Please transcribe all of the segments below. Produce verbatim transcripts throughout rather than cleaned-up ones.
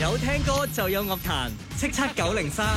有聽歌就有樂壇，叱咤九零三。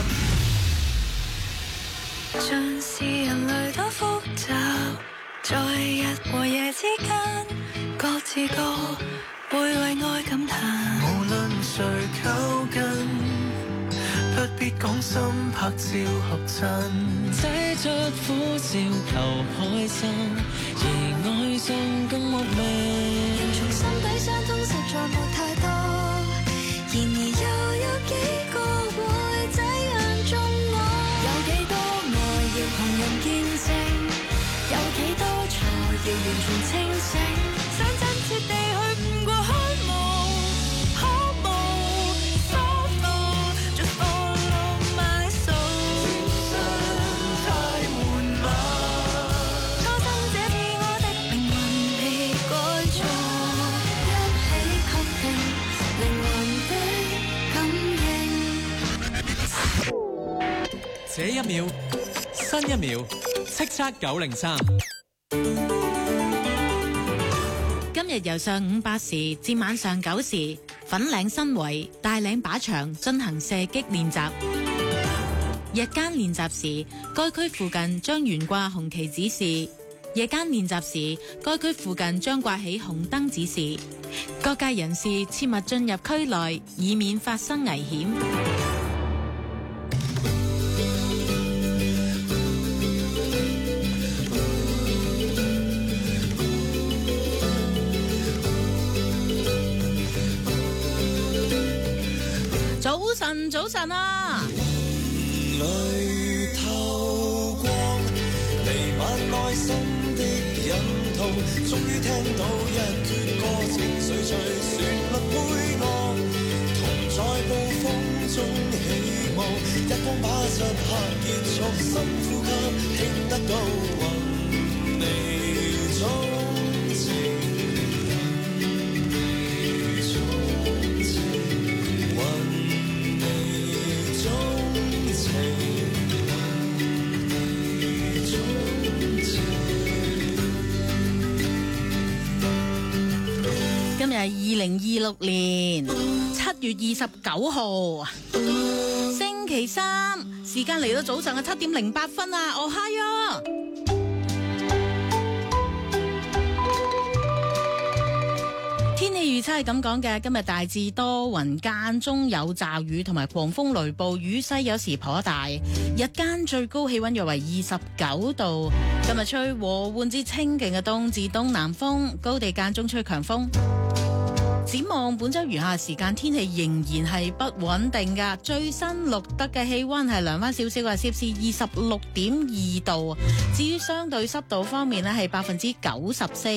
像是人類多複雜，在日和夜之間，各自各會為愛感嘆。無論誰靠近，不必講心拍照合襯， 寫出苦笑求開心，而愛上更莫名。 人從心底相通實在沒太多，然而又有幾個會這樣中我？有幾多愛要旁人見證，有幾多錯要完全清醒，想真切地去悟過渴望，渴望 follow just follow my soul。 人生太緩慢，初生這是我的靈魂被改造，一起確定靈魂的感應。 這一秒，新一秒，叱咤九零三。 今日由上午八時至晚上九時，粉嶺新圍大嶺靶場進行射擊練習。日間練習時，該區附近將懸掛紅旗指示；夜間練習時，該區附近將掛起紅燈指示。各界人士切勿進入區內，以免發生危險。早晨，早晨啊！ 淚透光，彌漫內心的隱痛，終於聽到一闋歌，情緒隨旋律配樂，同在暴風中起舞，一光把漆黑結束，深呼吸，聽得到雲霓鍾情。 今日係二零二六年七月二十九號，星期三，時間嚟到早上嘅七點零八分啊！哦嗨啊！天氣預測係咁講嘅，今日大致多雲，間中有驟雨同埋狂風雷暴，雨勢有時頗大。日間最高氣溫約為二十九度。今日吹和緩至清勁嘅東至東南風，高地間中吹強風。展望本周餘下時間，天氣仍然係不穩定噶。最新錄得嘅氣溫係涼翻少少嘅，攝氏二十六點二度。至於相對濕度方面呢，係百分之九十四。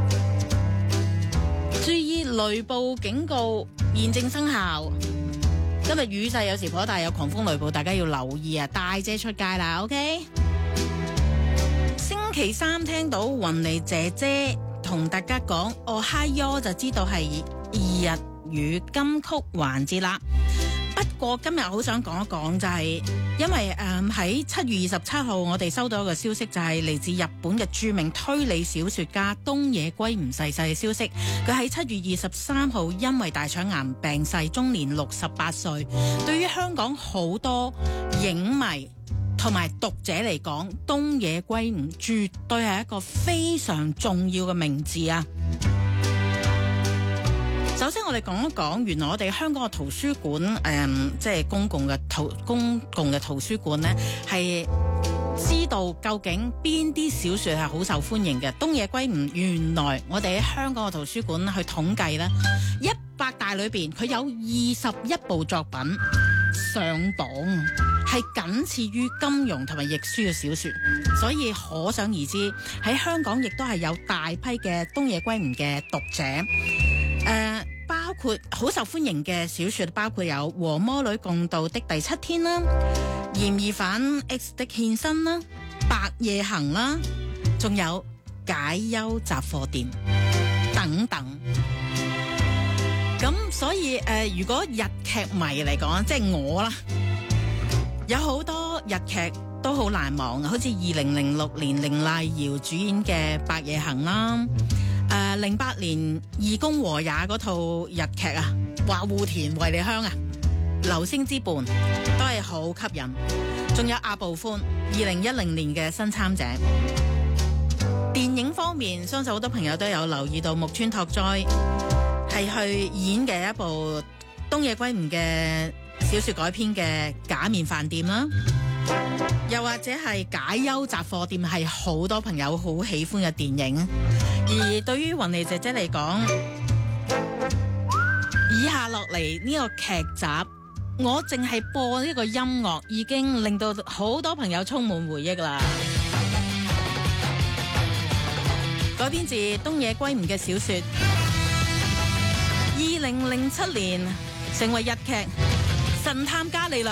注意雷暴警告現正生效。今日雨勢有時頗大，有狂風雷暴，大家要留意啊！帶遮出街啦 ，OK？ 星期三聽到雲妮姐姐同大家講哦嗨喲，就知道係二日語金曲環節啦。不過今日好想講一講，就係因為誒喺七月二十七號，我哋收到一個消息，就係嚟自日本嘅著名推理小說家東野圭吾逝世嘅消息。佢喺七月二十三號因為大腸癌病逝，終年六十八歲。對於香港好多影迷同埋讀者嚟講，東野圭吾絕對係一個非常重要嘅名字啊！首先我哋講一講，原來我哋香港嘅圖書館，誒、嗯，即係公共嘅圖公共嘅圖書館呢，係知道究竟邊啲小說係好受歡迎嘅。東野圭吾，原來我哋喺香港嘅圖書館去統計呢，一百大裏邊佢有二十一部作品上榜，係僅次於金庸同埋亦舒嘅小說，所以可想而知喺香港亦都係有大批嘅東野圭吾嘅讀者。誒、呃，包括好受歡迎嘅小說，包括有《和魔女共度的第七天》啦，《嫌疑犯 X 的獻身》啦，《白夜行》啦，仲有《解憂雜貨店》等等。咁所以誒、呃，如果日劇迷嚟講，即係我啦，有好多日劇都好難忘，好似二零零六年綾瀨遙主演嘅《白夜行》啦。誒，零八年《義工和也》嗰套日劇啊，話戶田惠梨香啊， 流星之伴都係好吸引，仲有阿部寬二零一零年嘅新參者。電影方面，相信好多朋友都有留意到木村拓哉係去演嘅一部東野圭吾嘅小說改編嘅假面飯店啦，又或者係解憂雜貨店，係好多朋友好喜歡嘅電影。而對於雲妮姐姐嚟講，以下落嚟呢個劇集，我淨係播呢個音樂已經令到好多朋友充滿回憶啦。改編自東野圭吾嘅小說，二零零七年成為日劇《神探伽利略》。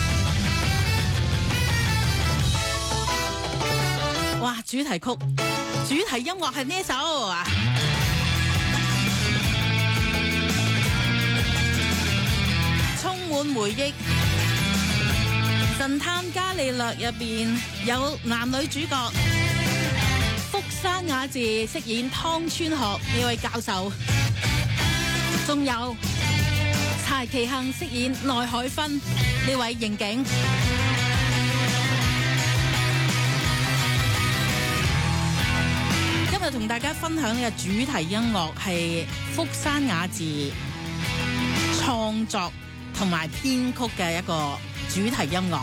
哇！主題曲、主題音樂係呢首啊！充滿回憶。神探伽利略入邊有男女主角，福山雅治飾演湯川學呢位教授，仲有柴崎幸飾演內海薰呢位刑警。今日同大家分享呢個主題音樂係福山雅治創作同埋編曲嘅一個主題音樂。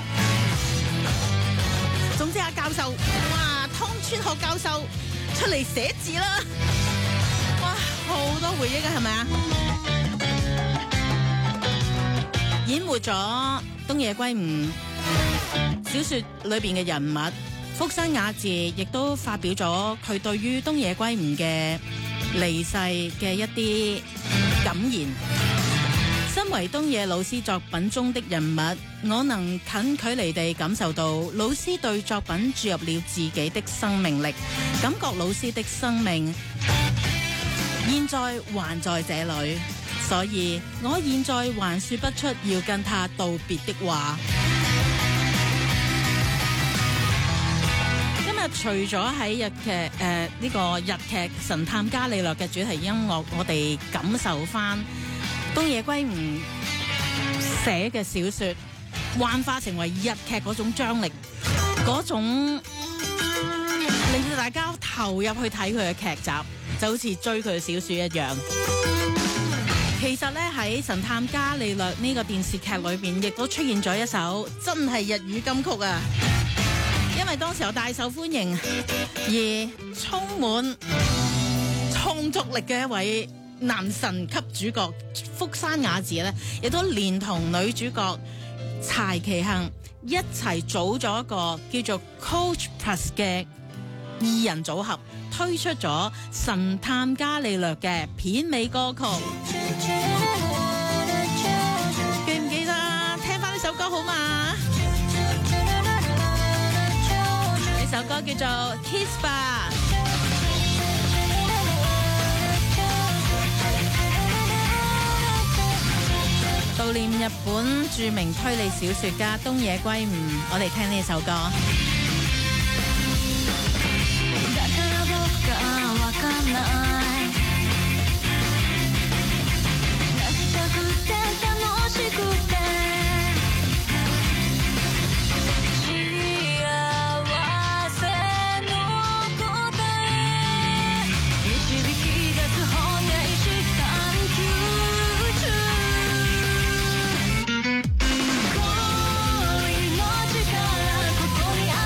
總之阿教授，哇，湯川學教授出嚟寫字啦，哇，好多回憶啊，係咪啊？演活咗東野圭吾小說裏邊嘅人物，福山雅治亦都發表咗佢對於東野圭吾嘅離世嘅一啲感言。身為東野老師作品中的人物，我能近距離地感受到老師對作品注入了自己的生命力，感覺老師的生命現在還在這裏，所以我現在還說不出要跟他道別的話。今日除咗喺日劇誒呢個日劇《神探伽利略》嘅主題音樂，我哋感受翻東野圭吾寫嘅小說幻化成為日劇嗰種張力，嗰種令到大家投入去睇佢嘅劇集，就好似追佢嘅小說一樣。其實咧喺《神探伽利略》呢個電視劇裏邊，亦都出現咗一首真係日語金曲啊！因為當時有大受歡迎而充滿創作力嘅一位男神級主角福山雅治咧，亦都連同女主角柴崎幸一齊組咗一個叫做 Coach Plus 嘅二人組合，推出咗《神探伽利略》嘅片尾歌曲。記唔記得聽翻呢首歌好嘛？呢首歌叫做 Kiss 吧。悼念日本著名推理小說家東野圭吾，我哋聽呢首歌。 「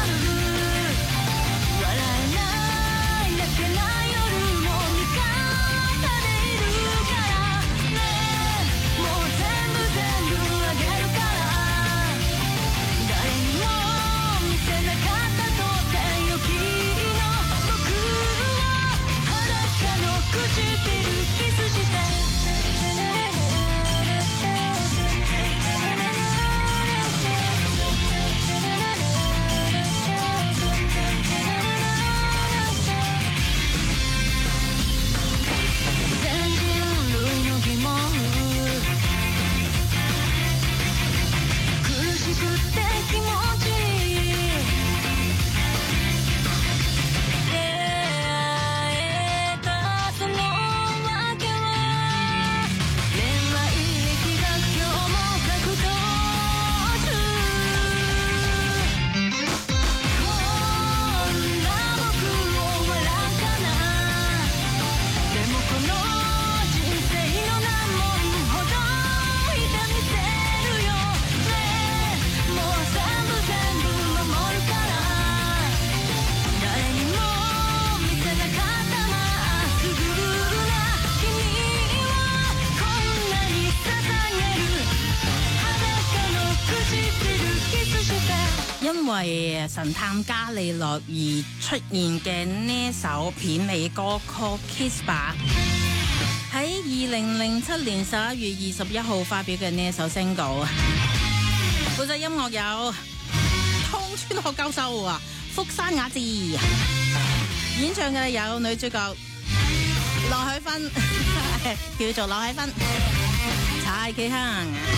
為神探伽利略而出現嘅呢首片尾歌曲 Kispa， 喺二零零七年十一月二十一號發表嘅呢一首 single， 負責音樂有湯川學教授啊、福山雅治，演唱嘅有女主角羅海芬叫做羅海芬、蔡啟亨。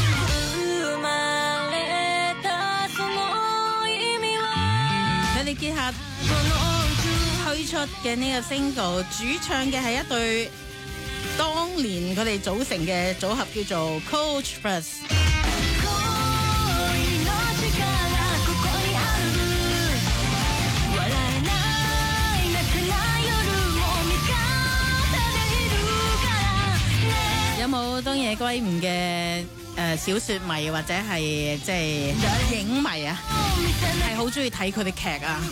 佢哋結合推出嘅呢個 single， 主唱嘅係一對當年佢哋組成嘅組合，叫做 Coach Plus。有冇東野圭吾嘅誒小說迷或者係即係影迷啊？係好中意睇佢哋劇啊！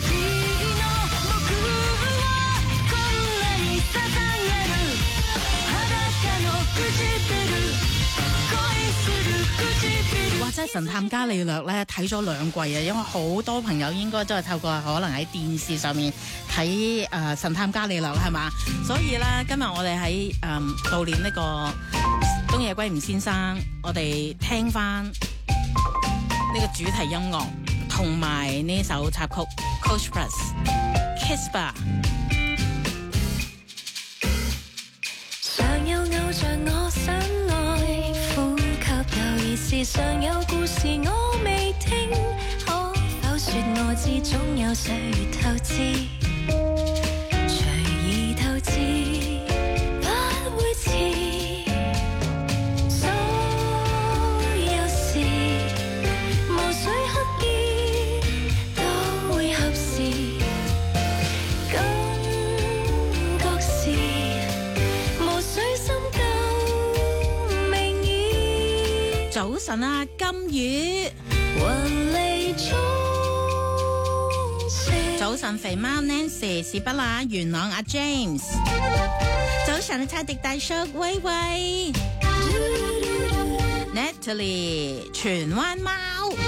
哇！真係神探伽利略咧睇咗兩季啊，因為好多朋友應該都係透過可能喺電視上面睇誒、呃、神探伽利略係嘛，所以咧今日我哋喺誒悼念呢個東野圭吾先生，我哋聽翻呢個主題音樂同埋呢首插曲 Coach Plus Kispa。 常有偶像我想愛，呼吸有意思，常有故事我未聽，可否說我知總有歲月透支，隨意透支不會遲。 早晨啊，金魚。早晨，肥貓 Nancy， 士不啦，元朗阿 James。早晨，差迪大叔威威 ，Natalie， 荃灣貓。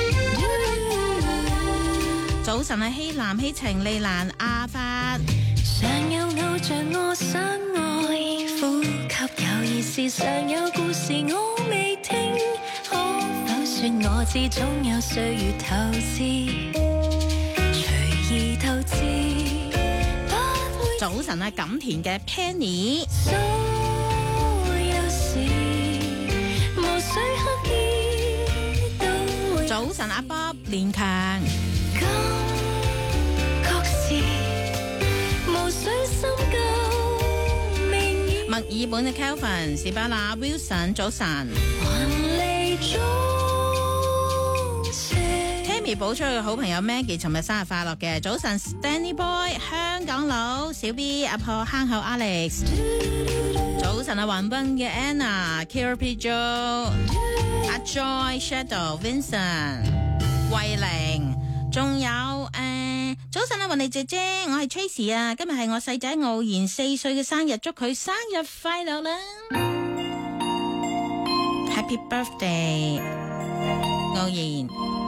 早晨啊，希南希晴利蘭阿發。 常有偶像我想愛，呼吸有意思，常有故事我未聽，可否說我知總有歲月透支，隨意透支不會。 早晨啊，錦田嘅 Penny。 所有事無需刻意都會。 早晨阿 Bob 連強。 感覺是無需深究。 墨爾本嘅 Kelvin， 士巴拿 Wilson， 早晨。Tammy 補出嘅好朋友 Maggie， 尋日生日快樂嘅，早晨 Stanley Boy， 香港佬小 B， 阿婆坑口 Alex， 早晨啊橫濱嘅 Anna，Kira P Joe， 阿 Joy Shadow Vincent， 慧玲，仲有誒。呃早晨啊，雲妮姐姐，我係 Tracy 啊，今日係我細仔傲然四歲嘅生日，祝佢生日快樂啦 ！Happy birthday， 傲然！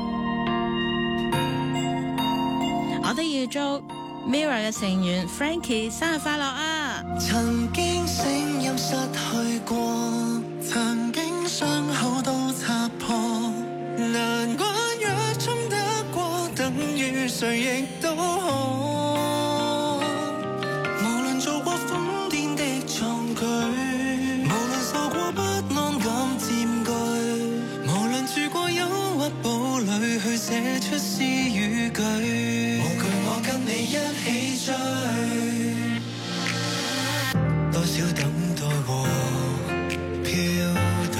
我都要祝 Mirror 嘅成員 Frankie 生日快樂啊！ 曾經聲音失去過，曾經傷口都擦破，難關若衝得過，等於誰亦都好。無論做過瘋癲的壯舉，無論受過不安感佔據，無論住過憂鬱堡壘去寫出詩語句，無懼我跟你一起追，多少等待和飄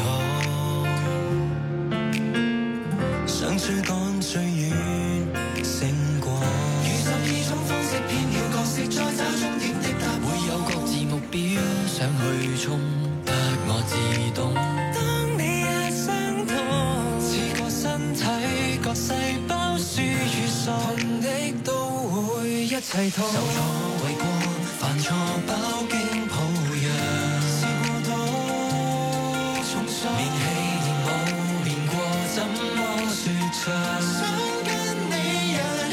蕩，想追趕最遠勝過。如十二種方式編了角色，再找終點的答案。會有各自目標，想去衝，得我自動。當你也傷痛，似個身體各細胞輸與送的都會一齊痛。受挫為過，犯錯飽經抱恙，試過都重傷，練氣練舞練過，怎麼說唱？想跟你一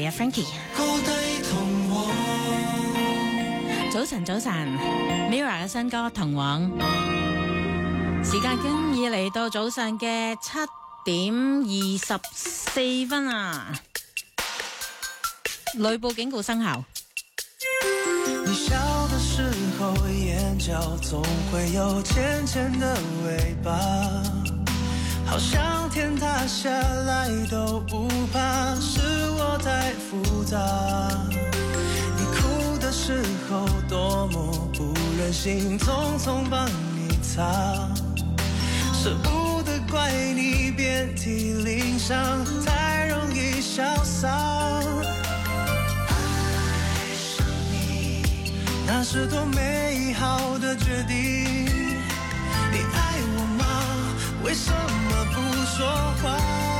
嘅 Frankie。 高低同往， 早晨早晨 ，Mirror 嘅新歌《同往》，時間經已嚟到早上嘅七點二十四分啊！雷暴警告生效。 你笑的時候眼角總會有淺淺的尾巴，好像天塌下來都不怕，是我太複雜。你哭的時候多麼不忍心，匆匆幫你擦，捨不得怪你遍體鱗傷，太容易瀟灑。那是多美好的決定，你愛我嗎？為什麼不說話？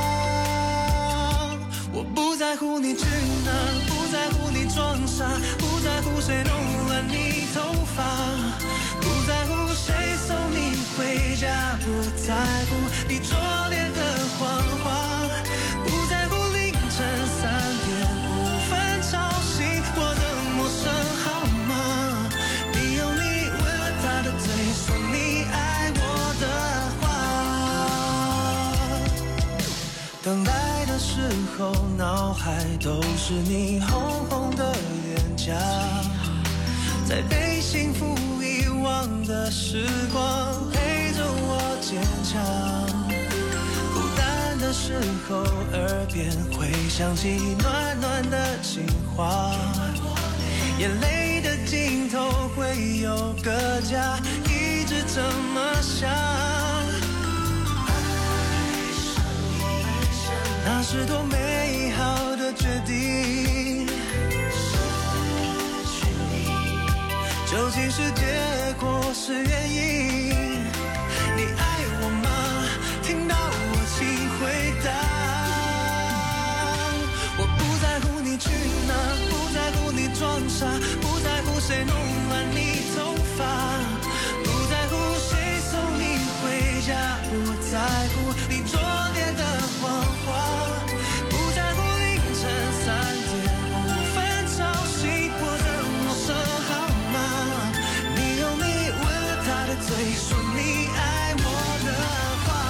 我不在乎你去哪，不在乎你裝傻，不在乎誰弄亂你頭髮，不在乎誰送你回家，不在乎你拙劣的謊話，不在乎凌晨三點五分吵醒我的陌生號碼，嘴說你愛我的話，等待的時候腦海都是你紅紅的臉頰，在被幸福遺忘的時光陪着我堅強，孤單的時候耳邊會響起暖暖的情話，眼淚的盡頭會有個家，一直這麼想。那是多美好的決定，究竟是結果是原因？你愛我嗎？聽到我請回答。我不在乎你去哪，不在乎你裝傻，不在乎誰弄亂你頭髮，不在乎誰送你回家，不在乎你拙劣的謊話，不在乎凌晨三點五分吵醒我的陌生號碼，你用你吻了他的嘴說你愛我的話。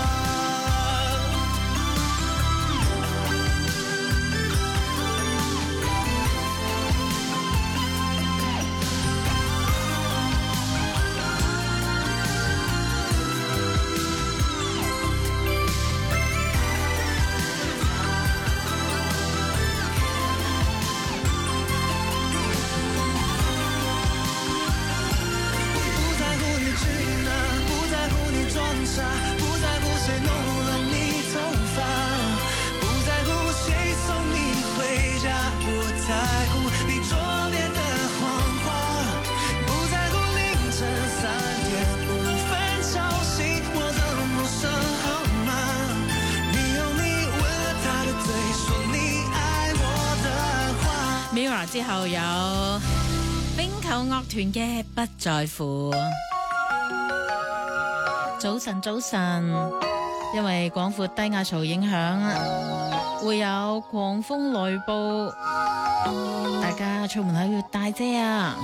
之後有冰球樂團嘅不在乎。早晨早晨，因為廣闊低壓槽影響，會有狂風雷暴，大家出門口要帶遮啊！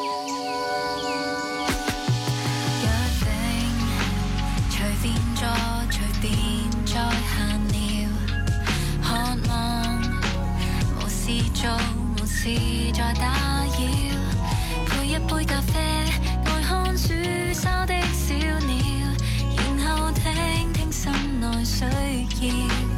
約定隨便坐隨便再閒聊，渴望無事做事在打擾，配一杯咖啡，愛看樹梢的小鳥，然後聽聽心內需要，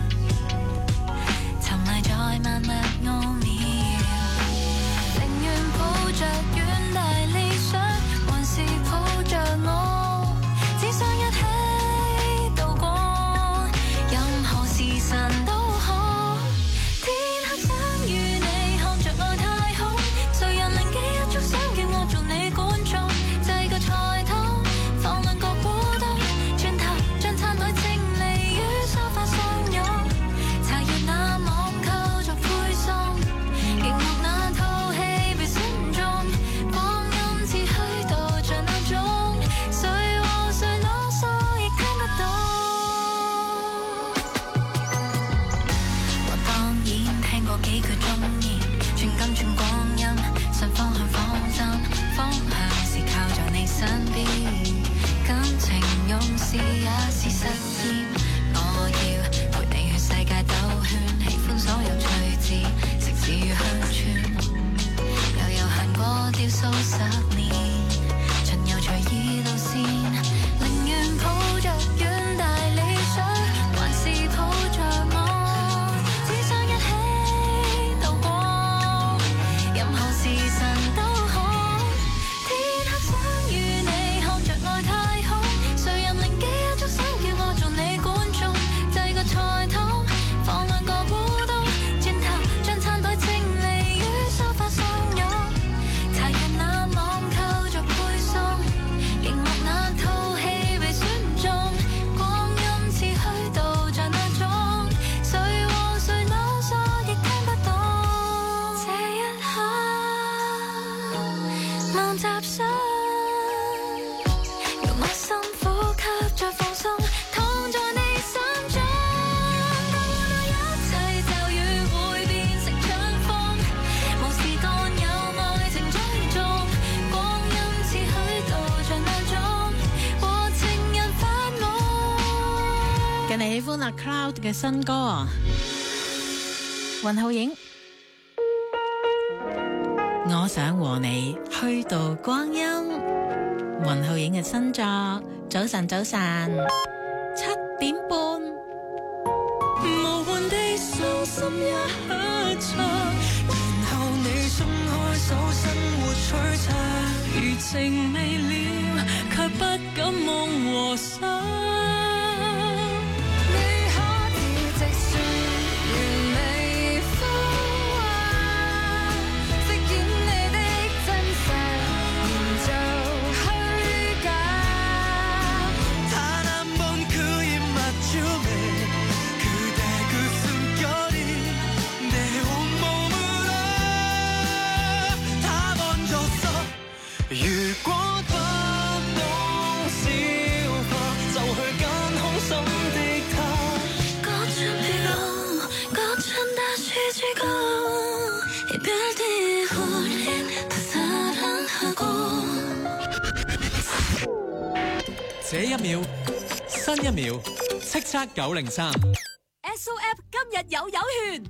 沉迷在萬物奧妙，寧願抱着遠大理想，還是抱着我，只想一起度過，任何時辰都可，天黑想與你。想叫我做你觀眾，製個菜湯，放兩個古董，轉頭將餐台整理於沙發上。 想，用我深呼吸再放鬆，躺在你心中。過到一切驟雨會變成春風，無時間有愛情追蹤，光陰似虛度在眼中，和情人發夢。 近嚟喜歡阿 Cloud 嘅新歌啊，雲浩影。我想和你虛度光陰，雲浩影嘅新作。早晨，早晨，七點半。 無限地傷心一刻，然後你鬆開手，生活璀璨，餘情未了，卻不敢夢和想。 這一秒，新一秒，叱咤九零三。 S O F 今日有有權，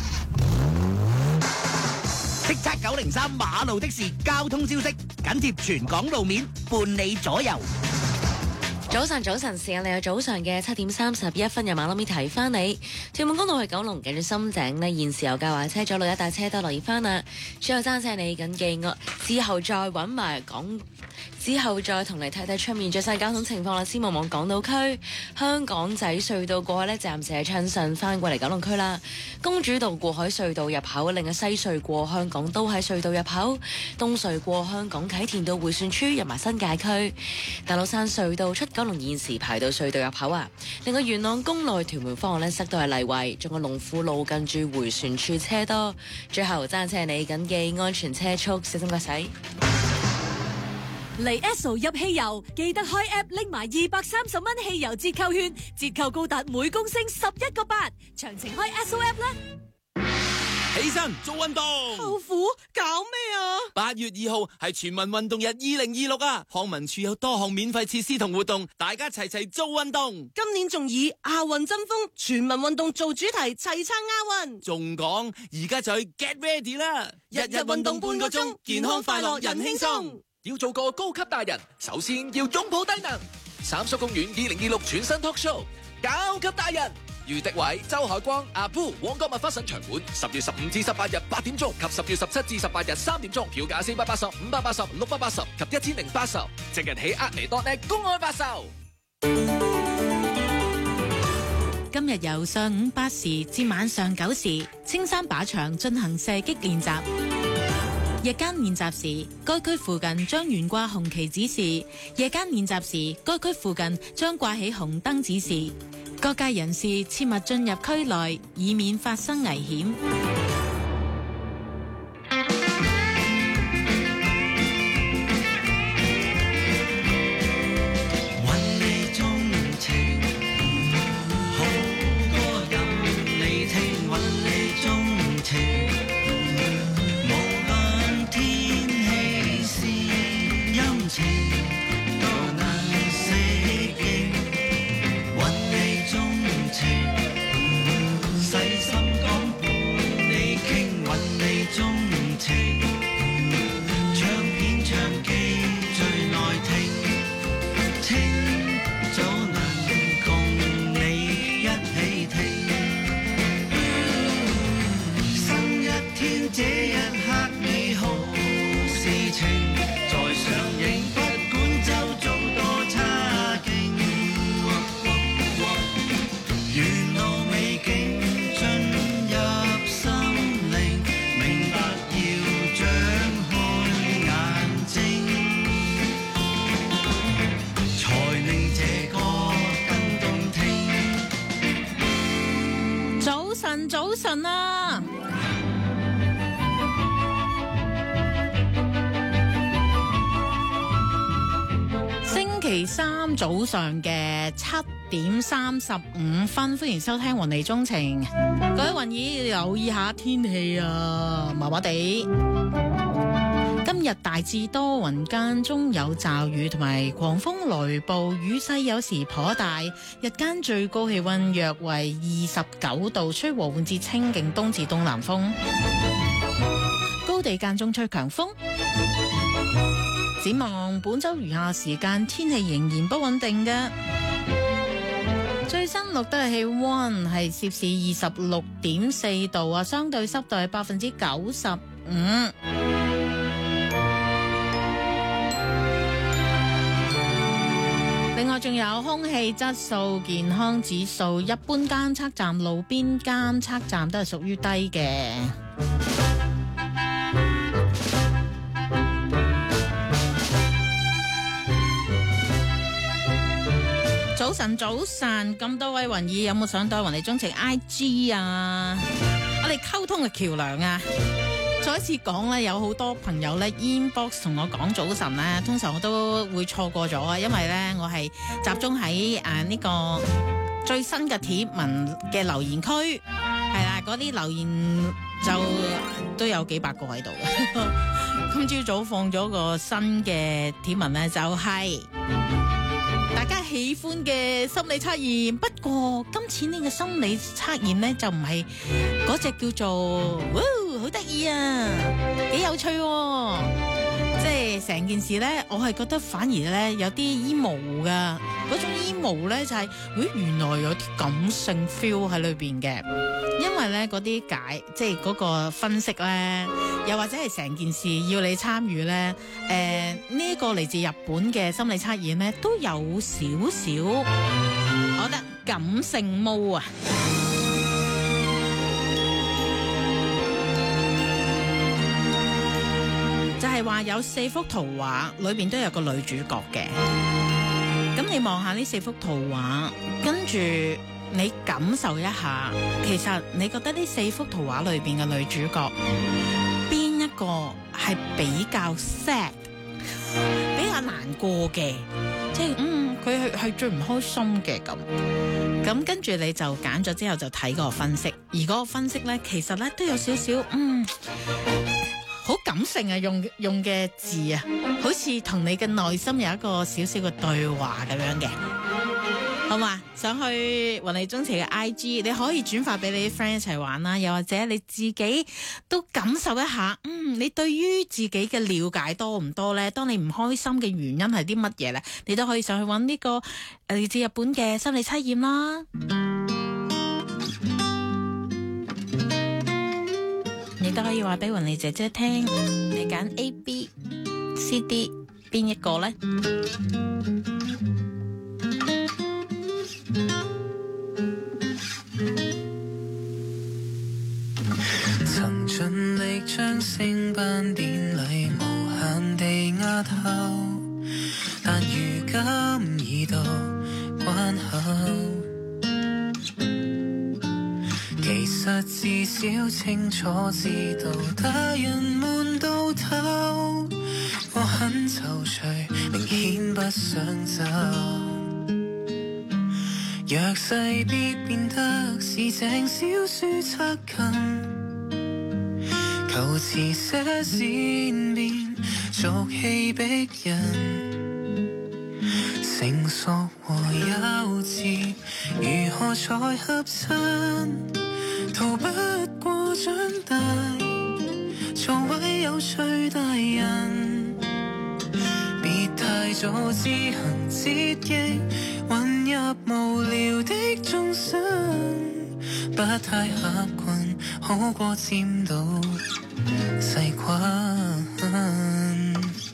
叱咤九零三馬路的事交通消息緊貼全港路面，伴你左右。 早晨，早晨，時間嚟到早上嘅七點三十一分，由馬路咪提翻你。屯門公路去九龍，近住深井呢，現時有架壞車阻路，一帶車多留意翻啦。最後爭車你緊記我，之後再揾埋講。之後再同你睇睇出面最新交通情況啦。先望望港島區香港仔隧道過去呢，暫時係暢順翻過嚟九龍區啦。公主道過海隧道入口，另外西隧過香港都喺隧道入口。東隧過香港啟田道迴旋處入埋新界區。大老山隧道出九龍現時排到隧道入口啊。另外元朗公路屯門方向呢，塞到係泥圍，仲有龍富路近住迴旋處車多。最後揸車你緊記安全車速，小心駕駛。 嚟 Esso 入汽油，記得開 app 拎埋二百三十蚊汽油折扣券，折扣高達每公升十一個八。詳情開 Esso app 啦。 起身做運動， 舅父搞咩啊？ 八月二號係全民運動日二零二六啊！康文署有多項免費設施同活動，大家齊齊做運動。 今年仲以亞運爭鋒，全民運動做主題，齊撐亞運。 仲講而家就去 get ready 啦！日日運動半個鐘，健康快樂人輕鬆。 要做個高級大人，首先要擁抱低能。三叔公園二零二六全新 talk show，高級大人，余迪偉、周海光、阿 Poo， 旺角麥花臣場館，十月十五至十八日八點鐘及十月十七至十八日三點鐘，票價四百八十、五百八十、六百八十及一千零八十，即日起厄尼多呢公開發售。 今日由上午八時至晚上九時，青山靶場進行射擊練習。日間練習時，該區附近將懸掛紅旗指示；夜間練習時，該區附近將掛起紅燈指示。各界人士切勿進入區內，以免發生危險。早晨啊！ 期三早上嘅七點三十五分，歡迎收聽雲妮鍾情。各位雲兒留意下天氣啊，麻麻地。今日大致多雲，間中有驟雨同埋狂風雷暴，雨勢有時頗大。日間最高氣溫約為二十九度，吹和緩至清勁東至東南風，高地間中吹強風。展望本周餘下時間，天氣仍然不穩定嘅。最新錄得嘅氣溫係攝氏二十六點四度啊，相對濕度係百分之九十五。另外仲有空氣質素健康指數，一般監測站、路邊監測站都係屬於低嘅。早晨，早晨，咁多位雲兒有冇上到雲妮鍾情 I G 啊？我哋溝通嘅橋梁啊！再一次講咧，有好多朋友咧 inbox 同我講早晨咧，通常我都會錯過咗啊，因為咧我係集中喺誒呢個最新嘅貼文嘅留言區，係啦，嗰啲留言就都有幾百個喺度。今朝早放咗個新嘅貼文咧，就係、是。大家喜歡嘅心理測驗，不過今次呢個心理測驗呢，就唔係嗰隻叫做，哇，好得意啊，幾有趣喎！即係成件事呢，我係覺得反而呢，有啲 emo 噶，嗰種 emo 呢，就係、是，咦，原來有啲感性 feel 喺裏邊嘅，因為呢嗰啲解，即係嗰個分析呢，又或者係成件事要你參與呢，誒、呃、呢、這個嚟自日本嘅心理測驗呢，都有少少，我覺得感性毛啊！就係話有四幅圖畫，裏邊都有個女主角嘅。咁你望下呢四幅圖畫，跟住你感受一下，其實你覺得呢四幅圖畫裏邊嘅女主角，邊一個係比較 sad， 比較難過嘅？即係嗯，佢係係最唔開心嘅咁。咁跟住你就揀咗之後就睇嗰個分析，而嗰個分析呢，其實呢都有少少嗯。好感性啊，用用嘅字啊，好似同你嘅內心有一個少少嘅對話咁樣嘅，好嘛？上去雲妮鍾情嘅 I G， 你可以轉發俾你啲 friend 一齊玩啦，又或者你自己都感受一下，嗯，你對於自己嘅了解多唔多呢？當你唔開心嘅原因係啲乜嘢呢？你都可以上去揾呢個嚟自日本嘅心理測驗啦。你都可以話俾雲妮姐姐聽，你揀 A、B、C、D 邊一個呢？ 曾盡力將升班典禮無限地押後，但如今已到關口。其實至少清楚知道，大人們到頭，我很躊躇，明顯不想走。弱勢必變得市井小書拆近，求詞寫善變，俗氣逼人，成熟和幼稚如何才合襯？逃不過長大，做位有趣大人，別太早自行折翼，混入無聊的眾生，不太合群，好過沾到細菌。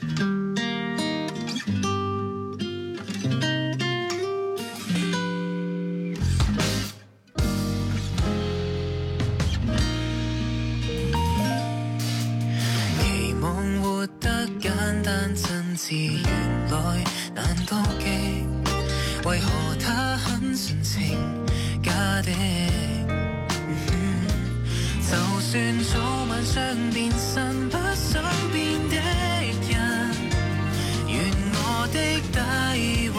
原來難妒忌，為何他很純情假的、嗯、就算早晚將變身不想變的人，願我的低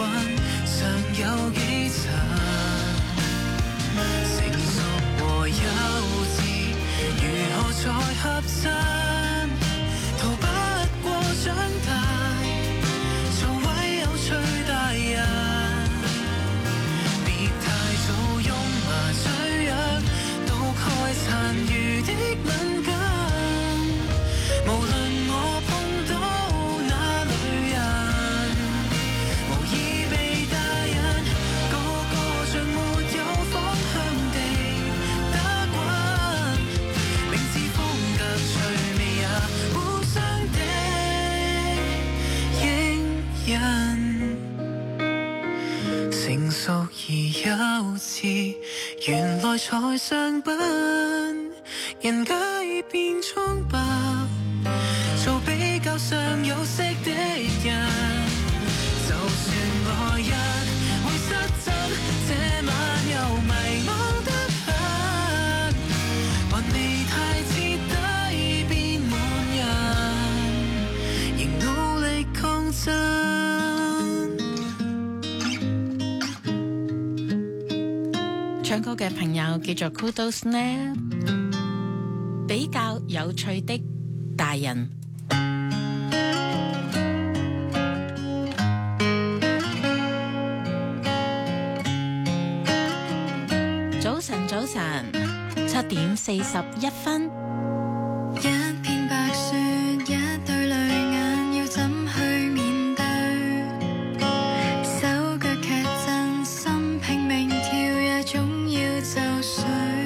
人，成熟而幼稚，原來才相笨。人皆變蒼白，做比較上有色的人。就算來日會失真，這晚又迷惘得很，還未太徹底變滿人，仍努力抗爭。 唱歌嘅朋友叫做 Kudos Snap， 比較有趣的大人。早晨，早晨，七點四十一分。 一片白雪，一對淚眼，要怎去面對？手腳劇震，心拼命跳躍，總要就緒。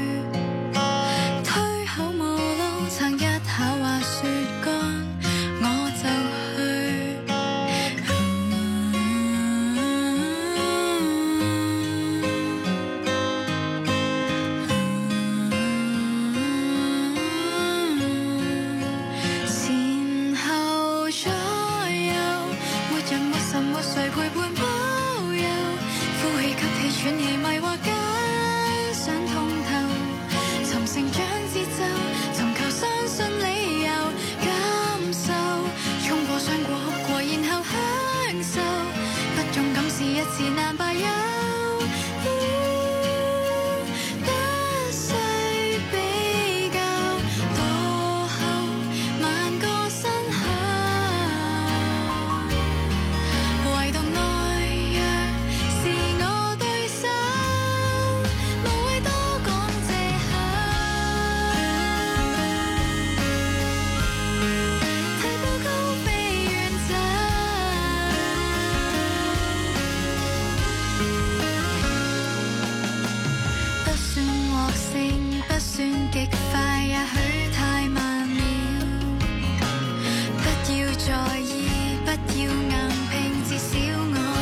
推口無路，撐一下滑雪乾，我就去。前後左右，沒人沒神沒誰陪伴保佑，呼氣吸氣喘氣迷惑間想通透，尋成長節奏，尋求相信理由，感受衝過傷過哭過然後享受，不勇敢是一次難敗憂。不需比較，墮後萬個身後，唯獨內弱是我對手，無謂多講藉口，提步高飛遠走。不算獲勝，不算極快，也許太慢了。不要在意，不要硬拼，至少我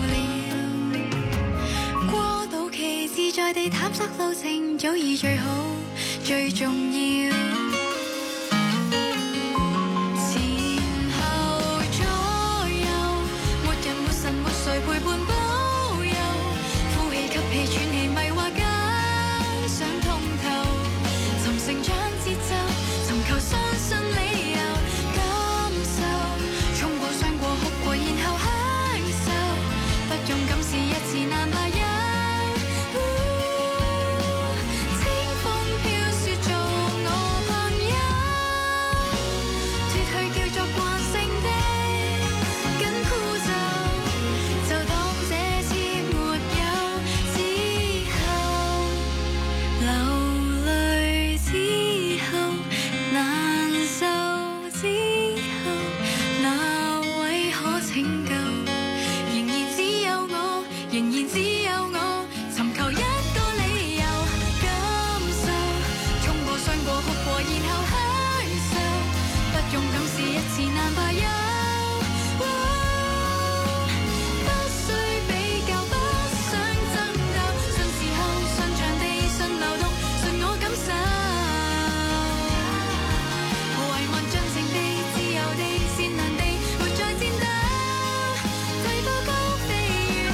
做了。過渡期自在地探索路程，早已最好，最重要。前後左右，沒人沒神沒誰陪伴保佑，呼氣吸氣喘氣迷惑間想通透，尋成長節奏，尋求相信理由，感受衝過傷過哭過然後享受，不勇敢是一次難敗憂。清風飄雪做我朋友，脫去叫做慣性的緊箍咒，就當這次沒有之後，流淚之後，難受之後，哪位可拯救？仍然只有我，仍然只有我，尋求一個理由，感受衝過傷過哭過然後享受，不勇敢是一次難敗憂。不需比較，不想爭鬥，順時候，順場地，順流動，順我感受。遺忘盡情地，自由地，善良地，沒再戰鬥，提步高飛遠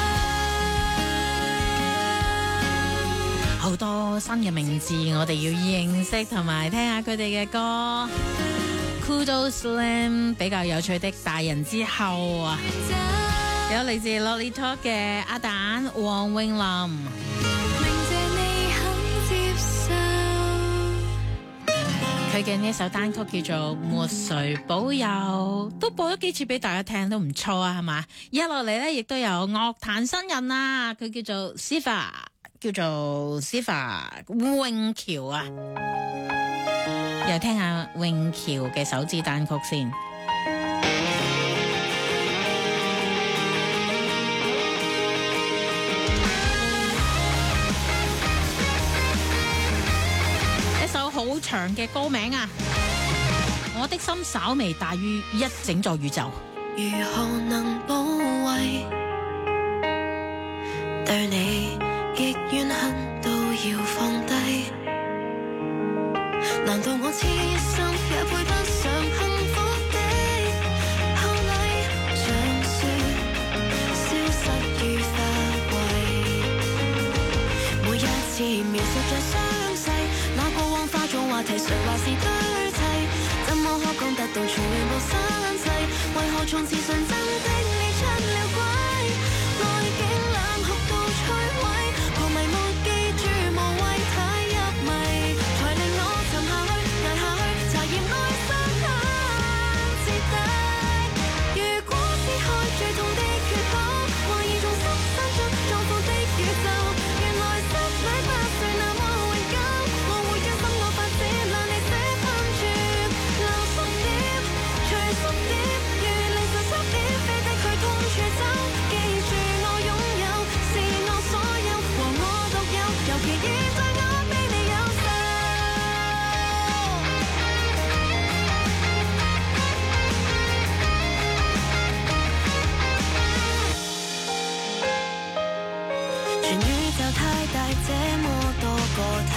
走。 好多新嘅名字，我哋要認識同埋聽下佢哋嘅歌。Kudos Slam 比較有趣的大人之後啊，有嚟自 Lolly Talk 嘅阿蛋黃詠琳。 明謝你肯接受。 佢嘅呢一首單曲叫做《沒誰保佑》，都播咗幾次俾大家聽，都唔錯啊，係嘛？一落嚟咧，亦都有樂壇新人啊，佢叫做 Siva， 叫做 Siva 詠喬啊。又聽下詠喬嘅首支單曲先。一首好長嘅歌名啊！我的心稍微大於一整座宇宙。 如何能保衛？對你極怨恨都要放低。難道我痴心也配不上幸福的後禮？像雪消失於花季，每一次描述着傷勢，那過往化作話題，誰話是堆砌？怎麼可講得到全部山勢？為何從自信真的你出了軌？愛竟冷酷到摧毀，狂迷沒記住無謂太入迷，才令我沉下去捱下去，查驗內心很徹底。如果撕開最痛的缺口，懷疑重新生出壯闊的宇宙，原來失禮不是那麼永久，我會專心我發展，讓你寫分住流縮點，隨縮點，如零碎濕點，飛的去痛處走，記住我擁有是我所有和我獨有，尤其現在我比你優秀。全宇宙太大，這麼多個體，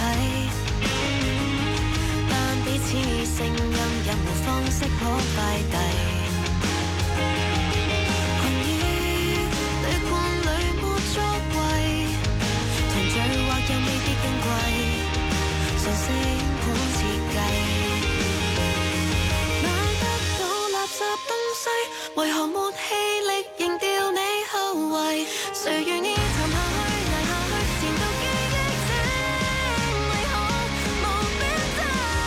但彼此聲音也沒方式可快遞。困於對抗裏沒作為，團聚或有未必矜貴，上升盤設計，買得到垃圾東西，為何沒氣力認掉你後遺？誰願意沉下去捱下去，前度記憶這為何無邊際？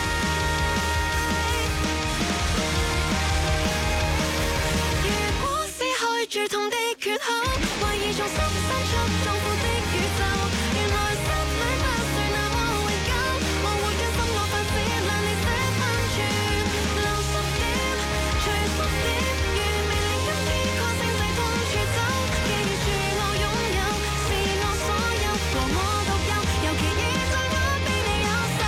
如果撕開最痛的缺口，懷疑重新生出壯闊的宇宙，原來失禮不是那麼永久，我會專心我發展，讓你寫分住流縮點，隨縮點，如未令今天個星際痛處走，記住我擁有是我所有和我獨有，尤其現在我比你優秀。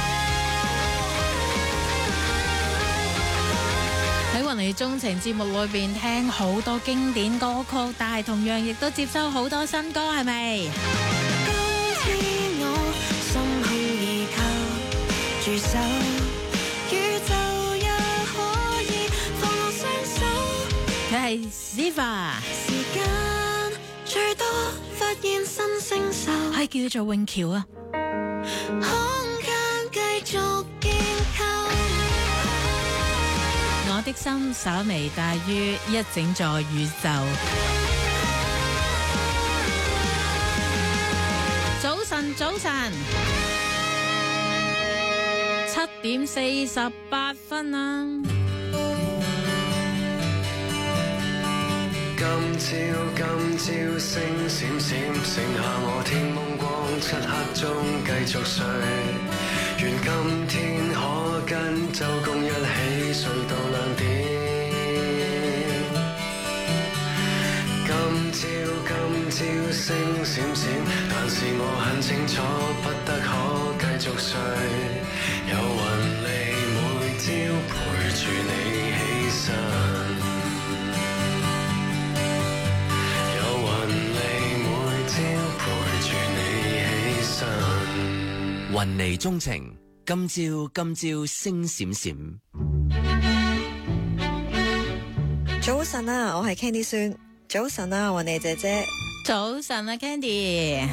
喺雲裏鍾情節目裏邊聽好多經典歌曲，但係同樣亦都接收好多新歌，係咪？ 今天我心空已靠住手，宇宙也可以放我雙手。 佢係 Ziva， 時間最多發現新星宿， 係叫做永橋啊。 空間繼續建構。 我的心稍微大於一整座宇宙。早晨，早晨，七點四十八分啊！ 今朝今朝星閃閃，剩下我天蒙光，漆黑中繼續睡。願今天可跟周公一起睡到兩點。今朝今朝星閃閃，但是我很清楚不得可繼續睡。有雲嚟每朝陪住你起身。 雲尼鍾情，今朝今朝星閃閃。 早晨啊，我係 Candy 孫。早晨啊，雲尼姐姐。 早晨啊 Candy。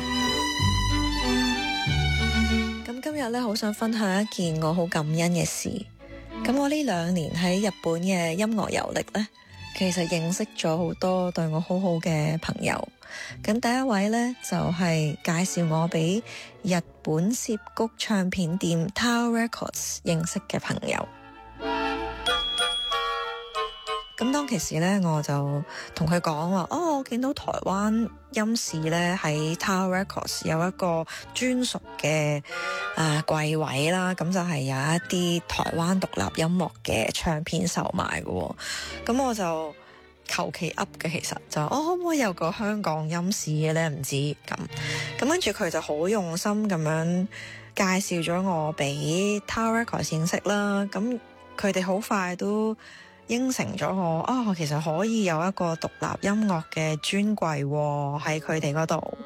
咁今日咧，好想分享一件我好感恩嘅事。咁我呢兩年喺日本嘅音樂遊歷咧，其實認識咗好多對我好好嘅朋友。咁第一位呢，就係、是、介紹我俾日本涉谷唱片店 Tower Records 認識嘅朋友。咁當其時呢，我就同佢講話，哦，我見到台灣音視呢喺 Tower Records 有一個專屬嘅誒櫃位啦，咁就係有一啲台灣獨立音樂嘅唱片售賣嘅。咁我就求其噏嘅，其實就我、哦、可唔可以有個香港音視嘅咧？唔知咁咁跟住佢就好用心咁樣介紹咗我俾 Tower Records 認識啦。咁佢哋好快都應承咗我啊、哦，其實可以有一個獨立音樂嘅專櫃喺佢哋嗰度。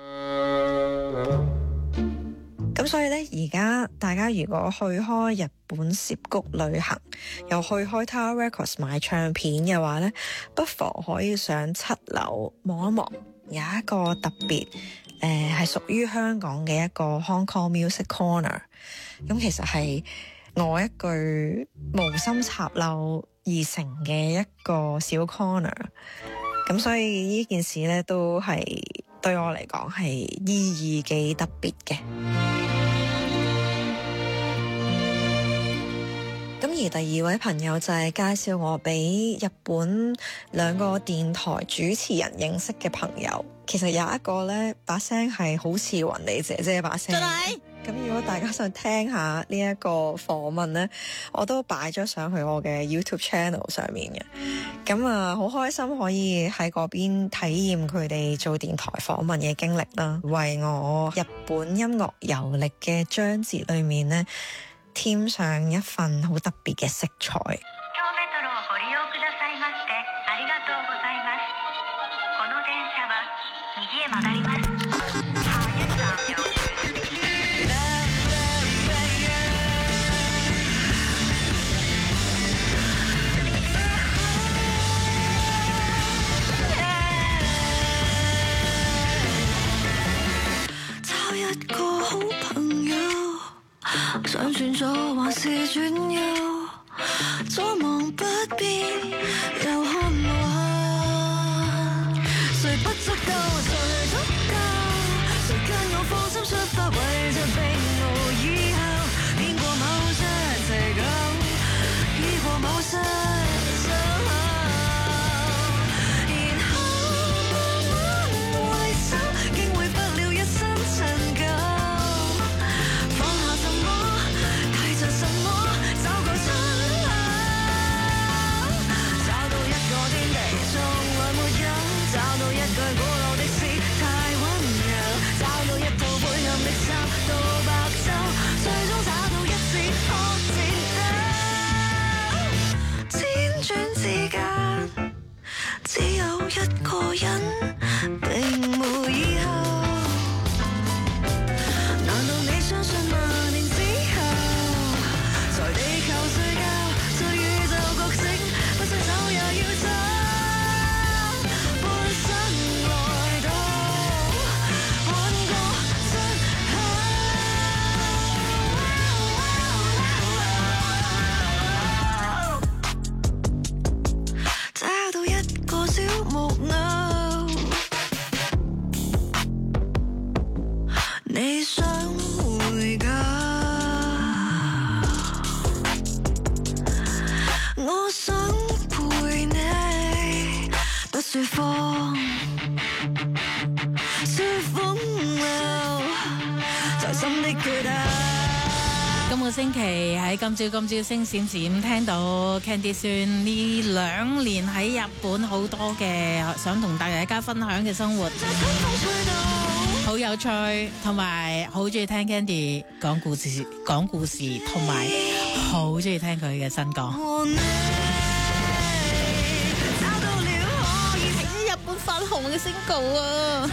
咁所以呢，而家大家如果去開日本涉谷旅行，又去開 Tower Records 買唱片嘅話呢，不妨可以上七樓望一望，有一個特別誒係屬於香港嘅一個 Hong Kong Music Corner。咁其實係我一句無心插柳而成嘅一個小 corner。咁所以呢件事呢，都係對我嚟講係意義幾特別嘅。咁而第二位朋友就係介紹我俾日本兩個電台主持人認識嘅朋友。其實有一個呢把聲係好似雲妮姐姐把聲。咁如果大家想聽下呢一個訪問呢，我都擺咗上去我嘅 YouTube channel 上面嘅。咁啊，好開心可以喺嗰邊體驗佢哋做電台訪問嘅經歷啦，為我日本音樂遊歷嘅章節裏面呢，添上一份好特別嘅色彩。 找一個好朋友，想轉左還是轉右，左望不變，右看我，誰不足夠，誰足夠，誰跟我放心出發，為着並無以後，變過某些借口，醫過某些傷口，然後慢慢回首，竟會不了一身陳舊，放下什麼，提着什麼，找個出口，找到一個天地從來沒有，找到一句古老的詩太溫柔，找到一套配合的衫到白晝，最終找到一次學戰鬥，輾轉之間只有一個人並無以後，難道你相信萬年之後，在地球睡覺，在宇宙覺醒，不想走也要走，半生來到換個出口，找到一個小木偶，你想回家，我想陪你，不說謊，說風流，在心的決定。 今個星期喺今朝今朝星閃閃聽到 Candy 孫呢兩年喺日本好多嘅想同大家分享嘅生活，好有趣，同埋好中意聽 Candy 講故事講故事，同埋好中意聽佢嘅新歌。喺日本發紅嘅 single 啊！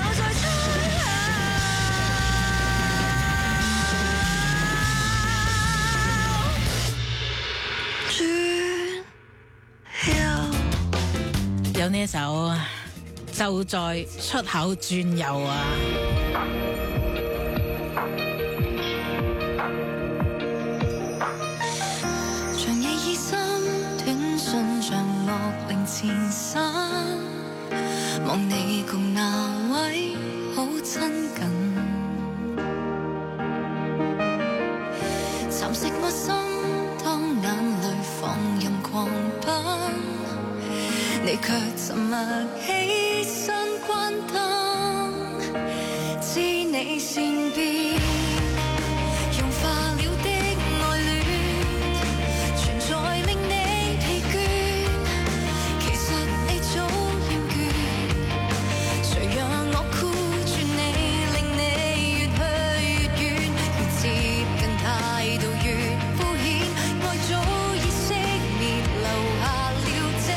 有呢一首就在出口轉右啊！ 長夜已深，短信像惡靈纏身，望你共那位好親近，蠶食我心，當眼淚放任狂奔，你卻沉默起身關燈，知你善變，融化了的愛戀，存在令你疲倦，其實你早厭倦，誰讓我箍住你，令你越去越遠，越接近態度越敷衍，愛早已熄滅，留下了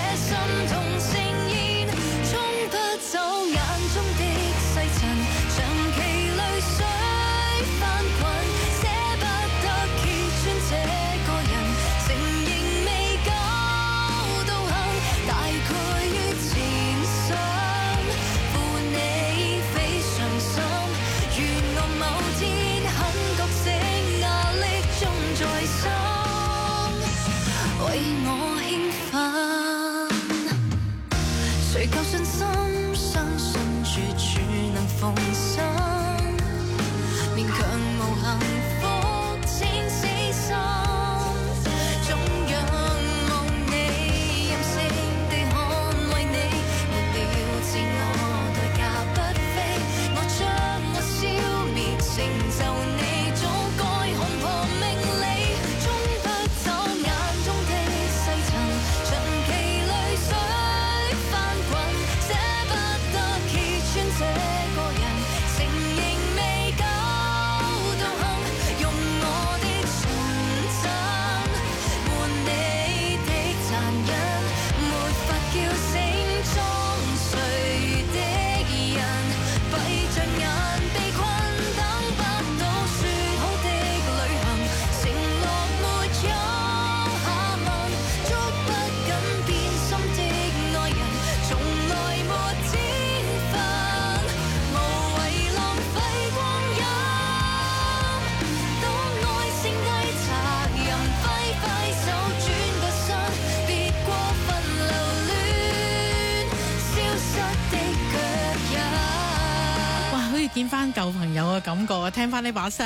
見翻舊朋友嘅感覺啊！聽翻呢把聲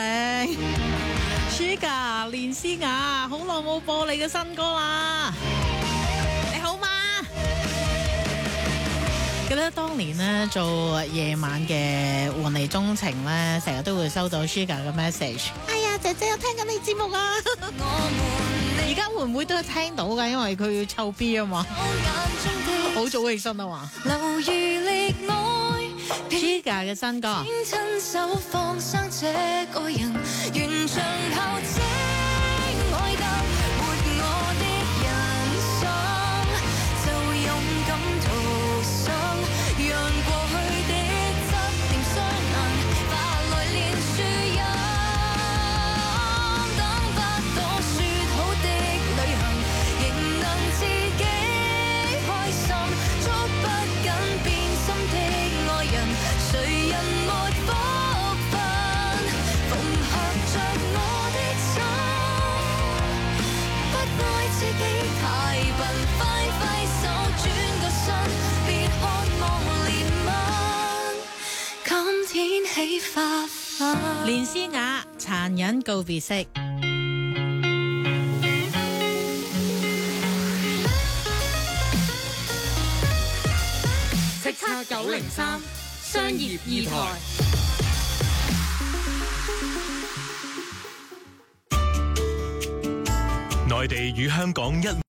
，Sugar 連詩雅，好耐冇播你嘅新歌啦！你好嗎？記得當年呢做夜晚嘅換嚟鍾情咧，成日都會收到 Sugar 嘅 message。哎呀，姐姐有聽緊你節目啊！而家會唔會都係聽到㗎？因為佢要湊 B 啊嘛，好早起身啊嘛。 留餘力愛 Sugar 嘅新歌。 親手放生這個人，原像炮車愛得活我的人生，就勇敢逃生，讓過去的執念傷痕化來練樹蔭，等不到說好的旅行，仍能自己開心，捉不緊變心的愛人，誰人沒福分，縫合着我的心，不愛自己太笨，揮揮手轉個身，別渴望憐憫，今天起發奮。 連詩雅殘忍告別式。 叱咤九零三商業二台。 內地與香港一